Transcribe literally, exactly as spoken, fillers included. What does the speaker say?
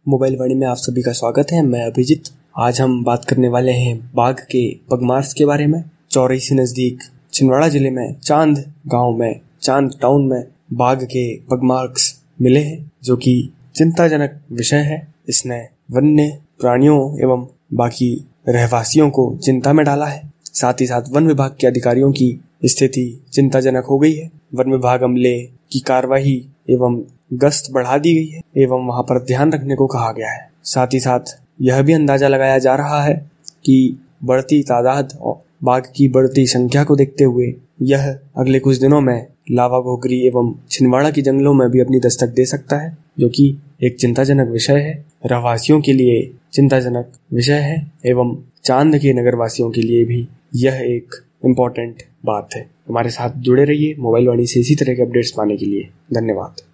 Mobile वाणी में आप सभी का स्वागत है। मैं अभिजीत। आज हम बात करने वाले हैं बाघ के पगमार्क्स के बारे में। चौरई से नजदीक छिंदवाड़ा जिले में चांद गांव में चांद टाउन में बाघ के पगमार्क्स मिले हैं, जो कि चिंताजनक विषय है। इसने वन्य प्राणियों एवं बाकी रहवासियों को चिंता में डाला है। साथ ही साथ वन विभाग के अधिकारियों की स्थिति चिंताजनक हो गई है। वन विभाग अमले की कार्यवाही एवं गश्त बढ़ा दी गई है एवं वहां पर ध्यान रखने को कहा गया है। साथ ही साथ यह भी अंदाजा लगाया जा रहा है कि बढ़ती तादाद और बाघ की बढ़ती संख्या को देखते हुए यह अगले कुछ दिनों में लावा घोगरी एवं छिंदवाड़ा की जंगलों में भी अपनी दस्तक दे सकता है, जो कि एक चिंताजनक विषय है। रहवासियों के लिए चिंताजनक विषय है एवं चांद के नगरवासियों के लिए भी यह एक इम्पोर्टेंट बात है। हमारे साथ जुड़े रहिए मोबाइल वाणी से इसी तरह के अपडेट्स पाने के लिए। धन्यवाद।